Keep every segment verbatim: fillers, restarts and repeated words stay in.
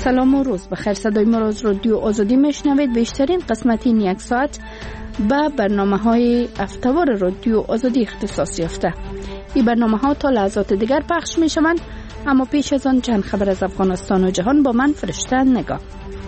سلام و روز بخیر. صدای ما را از رادیو آزادی میشنوید. بیشترین قسمت این یک ساعت به برنامه های افتوار رادیو آزادی اختصاص یافته. این برنامه ها تا لحظات دیگر پخش می شوند، اما پیش از آن چند خبر از افغانستان و جهان با من فرشته نگاه.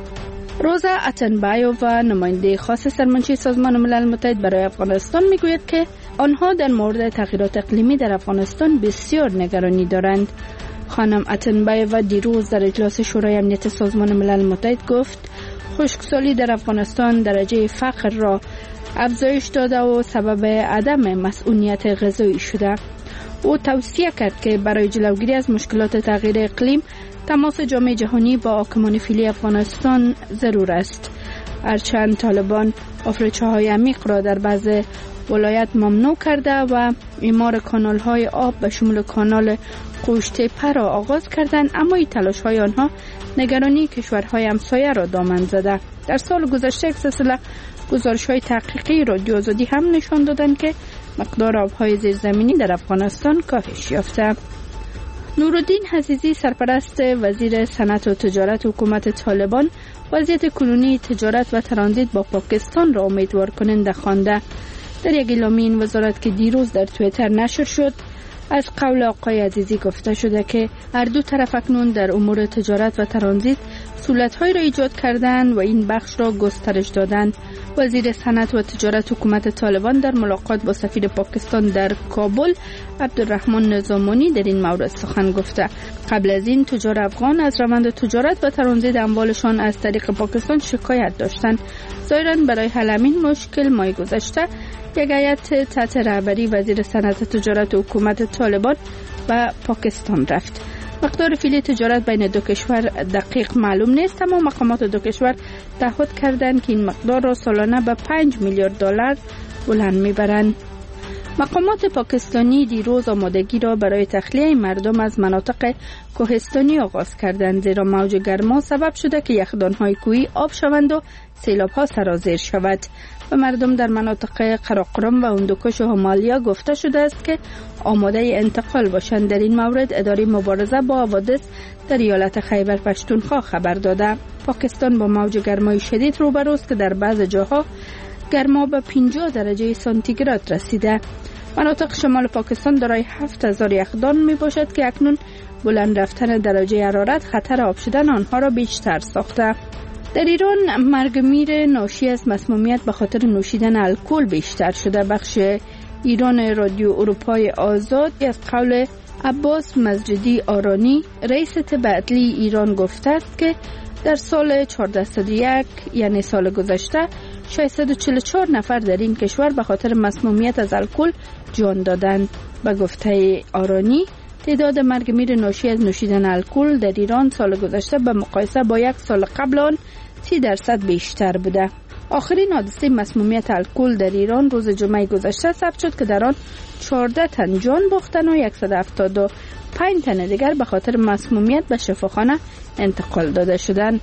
روزا اتنبایو و نماینده خاص سرمنشی سازمان ملل متحد برای افغانستان میگوید که آنها در مورد تغییرات اقلیمی در افغانستان بسیار نگرانی دارند. خانم اتنبایو دیروز در اجلاس شورای امنیت سازمان ملل متحد گفت خشکسالی در افغانستان درجه فقر را افزایش داده و سبب عدم مسئولیت غذایی شده. او توصیه کرد که برای جلوگیری از مشکلات تغییر اقلیم تماس جامعه جهانی با حاکمان فعلی افغانستان ضرور است. هرچند طالبان آفریقای عمیق را در بعض ولایت ممنوع کرده و اعمار کانال های آب به شمول کانال قوشتپه را آغاز کردند، اما این تلاش های آنها نگرانی کشورهای همسایه را دامن زده. در سال گذشته یک سلسله گزارش های تحقیقی رادیو آزادی هم نشان دادند که مقدار آبهای زیرزمینی در افغانستان کاهش یافته. نورالدین عزیزی سرپرست وزیر صنعت و تجارت حکومت طالبان وضعیت کنونی تجارت و ترانزیت با پاکستان را امیدوار کننده خوانده. در یک اعلامیه این وزارت که دیروز در توییتر نشر شد، از قول آقای عزیزی گفته شده که هر دو طرف اکنون در امور تجارت و ترانزیت سهولت‌هایی را ایجاد کردند و این بخش را گسترش دادند. وزیر صنعت و تجارت حکومت طالبان در ملاقات با سفیر پاکستان در کابل عبدالرحمن نظامانی در این مورد سخن گفته. قبل از این تجار افغان از روند تجارت و ترانزیت اموالشان از طریق پاکستان شکایت داشتند. ظاهراً برای حل همین مشکل ماه گذشته یک هیئت تحت رهبری وزیر صنعت و تجارت حکومت طالبان به پاکستان رفت. مقدار فعلی تجارت بین دو کشور دقیق معلوم نیست، اما مقامات دو کشور تعهد کردند که این مقدار را سالانه به پنج میلیارد دلار بلند میبرند. مقامات پاکستانی دیروز آمادگی را برای تخلیه مردم از مناطق کوهستانی آغاز کردند، زیرا موج گرما سبب شده که یخدان‌های کوهی آب شوند و سیلاب‌ها سرازیر شود. و مردم در مناطق قراقرم و هندوکش و همالیا گفته شده است که آماده انتقال باشند. در این مورد اداره مبارزه با حوادث در ایالت خیبر پشتونخوا خبر داده. پاکستان با موج گرمای شدید روبروست که در بعض جاها گرما به پنجاه درجه سانتیگراد رسیده. مناطق شمال پاکستان دارای هفت هزار یخدان می باشد که اکنون بلند رفتن درجه حرارت خطر آب شدن آنها را بیشتر ساخته. در ایران مرگ میر ناشی از مسمومیت به خاطر نوشیدن الکل بیشتر شده. بخش ایران رادیو اروپای آزاد از قول عباس مسجدی آرانی رئیس طب عدلی ایران گفته است که در سال چهارده صد و یک یعنی سال گذشته ششصد و چهل و چهار نفر در این کشور به خاطر مسمومیت از الکل جان دادند. به گفته آرانی تعداد مرگ میر ناشی از نوشیدن الکل در ایران سال گذشته به مقایسه با یک سال قبل آن سی درصد بیشتر بوده. آخرین حادثه مسمومیت الکل در ایران روز جمعه گذشته ثبت شد که در آن چهارده تن جان باختند و صد و هفتاد و پنج تن دیگر به خاطر مسمومیت به شفاخانه انتقال داده شدند.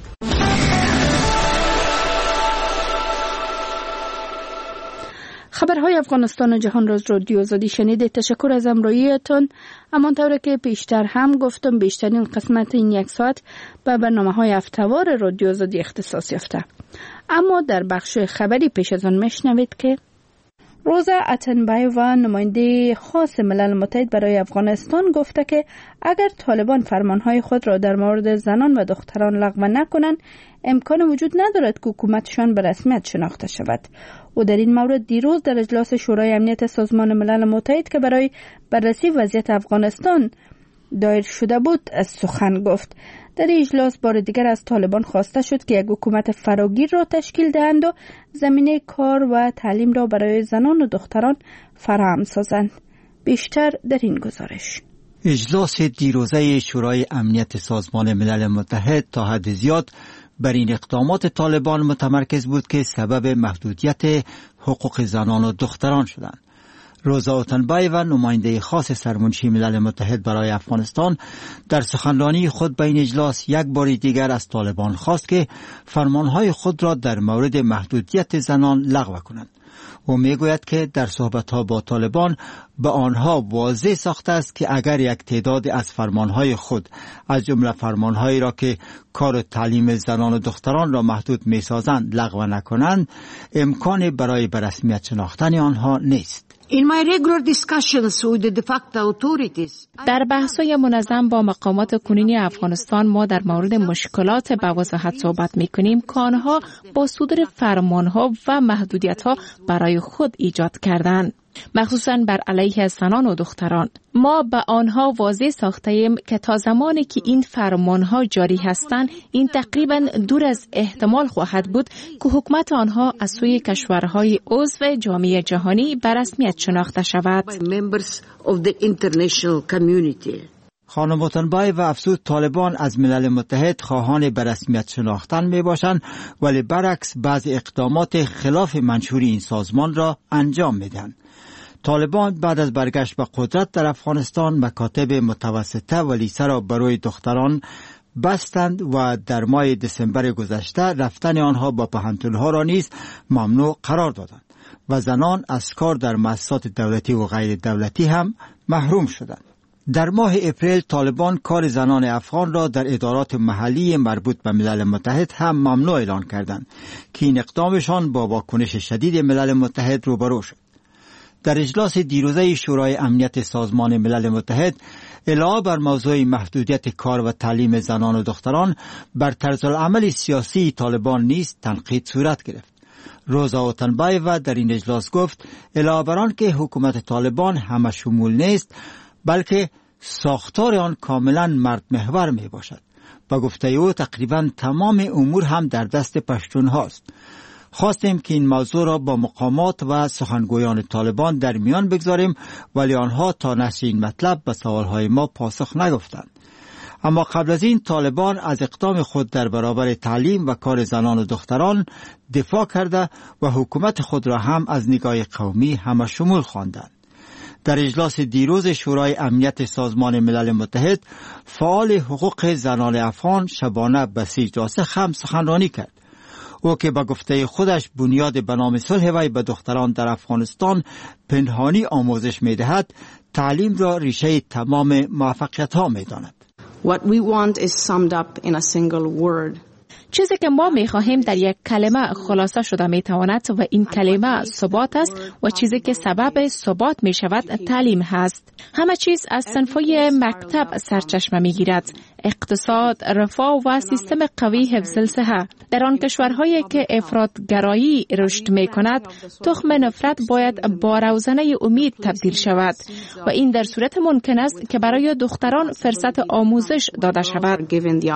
خبرهای افغانستان و جهان را از رادیو آزادی شنیدید. تشکر از همراهیتان. همانطور که پیشتر هم گفتم بیشترین قسمت این یک ساعت به برنامه‌های افتوار رادیو آزادی اختصاص یافته. اما در بخش خبری پیش از آن میشنوید که روزا اتنبایو و نماینده خاص ملل متحد برای افغانستان گفته که اگر طالبان فرمانهای خود را در مورد زنان و دختران لغو نکنند، امکان وجود ندارد که حکومتشان به رسمیت شناخته شود. او در این مورد دیروز در اجلاس شورای امنیت سازمان ملل متحد که برای بررسی وضعیت افغانستان دایر شده بود از سخن گفت. در اجلاس بار دیگر از طالبان خواسته شد که یک حکومت فراگیر را تشکیل دهند و زمینه کار و تعلیم را برای زنان و دختران فراهم سازند. بیشتر در این گزارش. اجلاس دیروزه شورای امنیت سازمان ملل متحد تا حد زیاد بر این اقدامات طالبان متمرکز بود که سبب محدودیت حقوق زنان و دختران شدند. روزا اتنبایو و نماینده خاص سرمنشی ملل متحد برای افغانستان در سخنرانی خود به این اجلاس یک بار دیگر از طالبان خواست که فرمانهای خود را در مورد محدودیت زنان لغو کنند. او میگوید که در صحبت‌ها با طالبان به آنها واضح ساخته است که اگر یک تعداد از فرمانهای خود از جمله فرمانهایی را که کار و تعلیم زنان و دختران را محدود می‌سازند لغو نکنند، امکانی برای به رسمیت شناختن آنها نیست. In my regular discussions with the de facto authorities, در بحث‌های منظم با مقامات کنونی افغانستان ما در مورد مشکلات به وضاحت صحبت می‌کنیم که آنها با صدور فرمان‌ها و محدودیت‌ها برای خود ایجاد کردند، مخصوصاً بر علیه زنان و دختران. ما به آنها واضح ساخته‌ایم که تا زمانی که این فرمان‌ها جاری هستند، این تقریباً دور از احتمال خواهد بود که حکومت آنها از سوی کشورهای عضو جامعه جهانی به رسمیت شناخته شود. خانم وطنبای و افزود طالبان از ملل متحد خواهان به رسمیت شناختن می باشند، ولی برعکس بعضی اقدامات خلاف منشوری این سازمان را انجام می دهند. طالبان بعد از برگشت به قدرت در افغانستان مکاتب متوسطه و لیسه را برای دختران بستند و در ماه دسامبر گذشته رفتن آنها با پوهنتون‌ها را نیز ممنوع قرار دادند و زنان از کار در مؤسسات دولتی و غیر دولتی هم محروم شدند. در ماه اپریل طالبان کار زنان افغان را در ادارات محلی مربوط به ملل متحد هم ممنوع اعلان کردند که این اقدامشان با واکنش شدید ملل متحد روبرو شد. در اجلاس دیروزه شورای امنیت سازمان ملل متحد علاوه بر موضوع محدودیت کار و تعلیم زنان و دختران بر طرز العمل سیاسی طالبان نیز تنقید صورت گرفت. روزا وطنبایو در این اجلاس گفت علاوه بر آن که حکومت طالبان همه شمول نیست، بلکه ساختار آن کاملا مرد محور می باشد. با گفته او تقریبا تمام امور هم در دست پشتون هاست. خواستیم که این موضوع را با مقامات و سخنگویان طالبان در میان بگذاریم، ولی آنها تا نشر این مطلب به سوالهای ما پاسخ نگفتند. اما قبل از این طالبان از اقدام خود در برابر تعلیم و کار زنان و دختران دفاع کرده و حکومت خود را هم از نگاه قومی همه شمول خواندند. در اجلاس دیروز شورای امنیت سازمان ملل متحد فعال حقوق زنان افغان شبانه بسیج راسخ هم سخنرانی کرد. او که با گفته خودش بنیاد به نام صلح وی به دختران در افغانستان پنهانی آموزش می دهد، تعلیم را ریشه تمام موفقیت ها می داند. What we want is summed up in a single word. چیزی که ما می‌خواهیم در یک کلمه خلاصه شده می‌تواند و این کلمه ثبات است و چیزی که سبب ثبات می‌شود تعلیم هست. همه چیز از صنف‌های مکتب سرچشمه می‌گیرد. اقتصاد، رفاه و سیستم قوی حفظ الصحه. در آن کشورهایی که افراطگرایی رشد می‌کند، تخم نفرت باید با روزنه امید تبدیل شود و این در صورت ممکن است که برای دختران فرصت آموزش داده شود.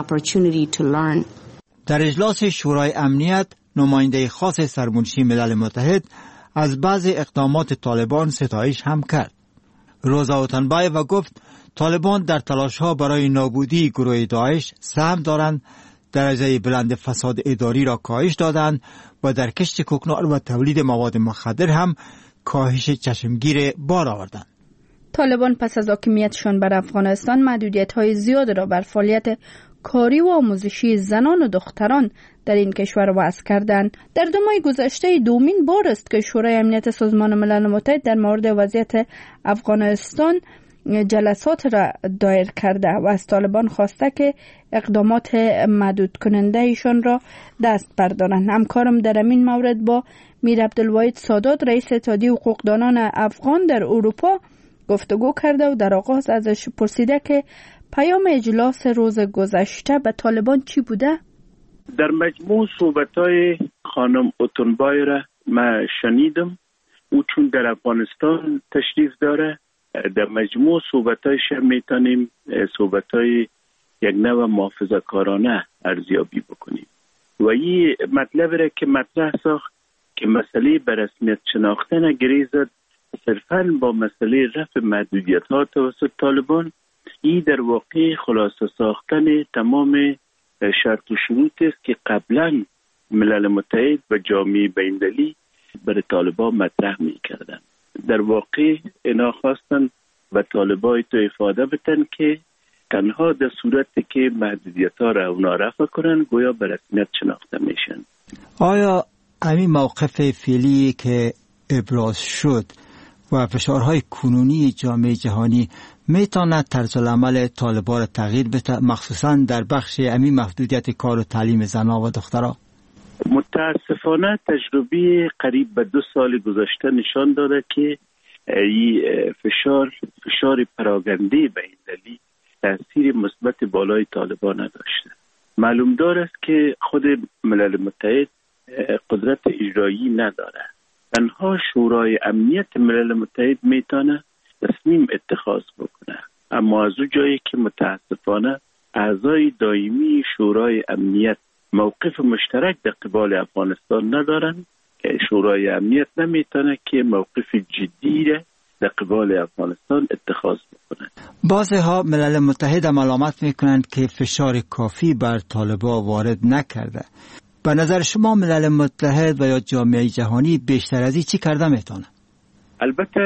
در اجلاس شورای امنیت نماینده خاص سرمنشی ملل متحد از بعض اقدامات طالبان ستایش هم کرد. روزا وطنبایو گفت طالبان در تلاش‌ها برای نابودی گروه داعش سهم دارند، درجه بلند فساد اداری را کاهش دادند و در کشت کوکنار و تولید مواد مخدر هم کاهش چشمگیر بار آوردند. طالبان پس از حاکمیتشان بر افغانستان محدودیت‌های زیاد را بر فعالیت کاری و آموزشی زنان و دختران در این کشور وضع کردند. در دو ماه گذشته دومین بار است که شورای امنیت سازمان ملل متحد در مورد وضعیت افغانستان جلسات را دایر کرده و از طالبان خواسته که اقدامات محدود کننده ایشان را دست بردارند. همکارم در این مورد با میر عبدالواحد سادات رئیس اتحادیه حقوقدانان افغان در اروپا گفتگو کرده و در آغاز ازش پرسیده که پیام اجلاس روز گذشته به طالبان چی بوده؟ در مجموع صحبت‌های خانم وطنبای را من شنیدم. او چون در افغانستان تشریف داره، در مجموع صحبت‌هایش میتونیم صحبت‌های یک نوع محافظه‌کارانه ارزیابی بکنیم و این مطلب را که مطرح ساخت که مسئله به رسمیت شناختن گریزد صرفاً با مسئله رفع محدودیت‌ها توسط طالبان، این در واقع خلاصه ساختن تمام شرط و شروط است که قبلا ملل متحد و جامعه بین‌المللی برای طالبان مطرح می‌کردند. در واقع اینا خواستن و طالبان تو افاده بتن که تنها در صورتی که محدودیت‌ها را اونا رفع کنن گویا به رسمیت شناخته میشن. آیا همین موقف فعلی که ابراز شد و فشارهای کنونی جامعه جهانی میتواند طرز العمل طالبان را تغییر بده، مخصوصا در بخش امی محدودیت کار و تعلیم زنان و دختران؟ متاسفانه تجربه قریب به دو سال گذشته نشان داده که این فشار فشار پراگنده بین‌المللی تاثیر مثبت بالای طالبان نداشته. معلوم دار است که خود ملل متحد قدرت اجرایی نداره. تنها شورای امنیت ملل متحد میتونه تصمیم اتخاذ بکنه، اما از اون جایی که متاسفانه اعضای دائمی شورای امنیت موقف مشترک در قبال افغانستان ندارن، شورای امنیت نمیتونه که موقف جدی در قبال افغانستان اتخاذ بکنه. بعضی‌ها ملل متحد ملامت میکنند که فشار کافی بر طالبان وارد نکرده. به نظر شما ملل متحد و یا جامعه جهانی بیشتر از این چی کرده میتونه؟ البته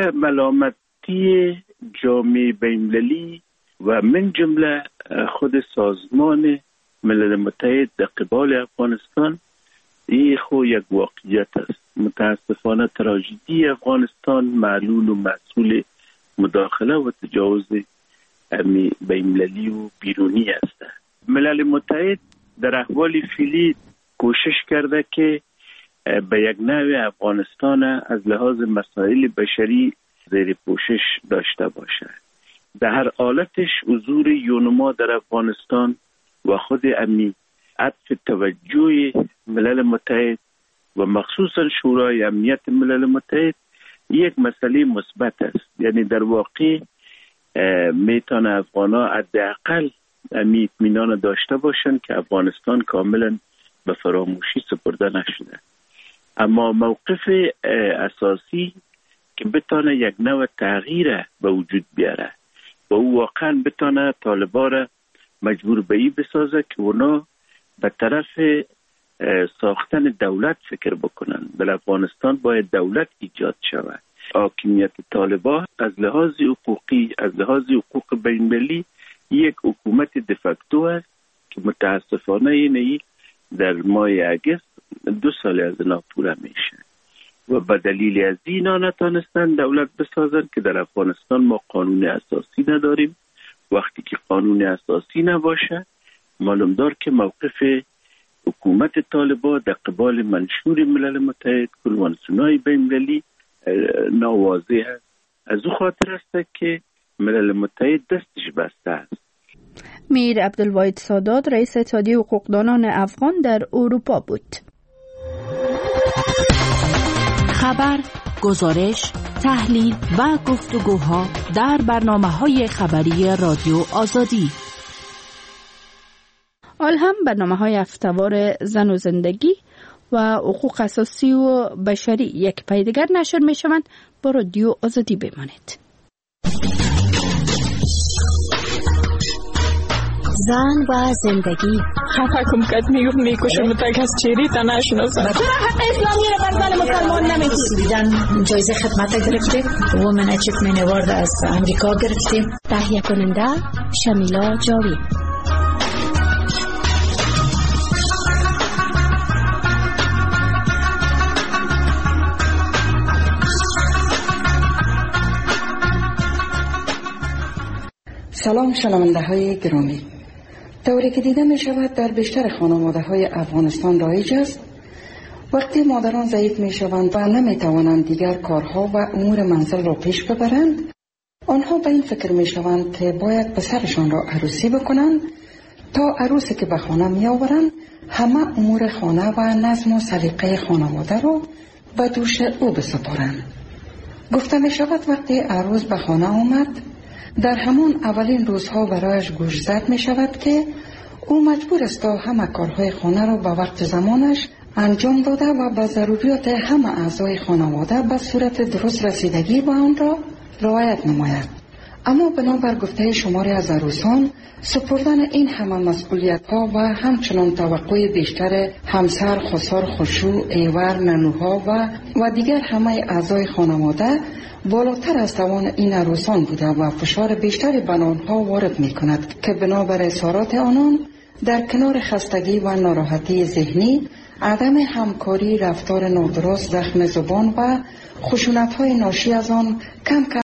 ملامتی جامعه بین‌المللی و من جمله خود سازمان ملل متحد در قبال افغانستان این خو یک واقعیت است. متاسفانه تراژدی افغانستان معلول و مسئول مداخله و تجاوز بین‌المللی و بیرونی است. ملل متحد در احوال فعلی کوشش کرده که به یک نوع افغانستان از لحاظ مسائل بشری زیر پوشش داشته باشه. در هر حالتش حضور یونما در افغانستان و خود امی عطف توجه ملل متحد و مخصوصا شورای امنیت ملل متحد یک مسئله مثبت است. یعنی در واقع میتونه افغانا حداقل امی اطمینان داشته باشند که افغانستان کاملا به فراموشی سپرده نشده. اما موقف اساسی که بتونه یک نوع تغییر به وجود بیاره و او واقعا بتونه طالبان را مجبور به این بسازه که اونا به طرف ساختن دولت فکر بکنن. در افغانستان باید دولت ایجاد شود. حاکمیت طالبان از لحاظ حقوقی، از لحاظ حقوق بین‌المللی یک حکومت دفاکتو است که متاسفانه اینه در ماه اگست دو سال از ناپوره میشه و به دلیل از اینا نتانستن دولت بسازن که در افغانستان ما قانون اساسی نداریم. وقتی که قانون اساسی نباشه معلوم دار که موقف حکومت طالبان در قبال منشور ملل متحد کنوانسیون‌های بین‌المللی ناواضح است. از او خاطر است که ملل متحد دستش بسته است. میر عبدالواحد سادات رئیس اتحادیه حقوقدانان افغان در اروپا بود. خبر، گزارش، تحلیل و گفتگوها در برنامه‌های خبری رادیو آزادی. حال هم برنامه‌های هفته‌وار زن و زندگی و حقوق اساسی و بشری یک پای دیگر نشر می‌شوند. با رادیو آزادی بمانید. زن و زندگی. خفه کم کت میگفت میکشم تک از چیری تا نشناسم. چرا حق اسلامی رو بر زن مسلمان نمیدی؟ دیدن جایزه خدمت گرفتیم. وومن اچیومنت اوارد از امریکا گرفتیم. تهیه کننده شمیلا جاوی. سلام شنونده های گرامی. طوری که دیده می شود در بیشتر خانواده های افغانستان رایج است وقتی مادران ضعیف می شوند و نمی توانند دیگر کارها و امور منزل را پیش ببرند، آنها به این فکر می شوند که باید پسرشان را عروسی بکنند تا عروسی که به خانه می آورند همه امور خانه و نظم و سلیقه خانواده را به دوش او بسپارند. گفته می شود وقتی عروس به خانه آمد در همان اولین روزها برایش گوشزد می شود که او مجبور است تا همه کارهای خانه را به وقت زمانش انجام داده و به ضروریات همه اعضای خانواده به صورت درست رسیدگی به آن را رعایت نماید. اما بنابر گفته شماری از عروسان سپردن این همه مسئولیت ها و همچنان توقع بیشتر همسر، خسر، خشوع، ایور، ننوها و و دیگر همه اعضای خانواده بالاتر از توان این عروسان بوده و فشار بیشتری بر آنها وارد می کند که بنابر اظهارات آنان در کنار خستگی و ناراحتی ذهنی، عدم همکاری، رفتار نادرست، زخم زبان و خشونت های ناشی از آن کم کم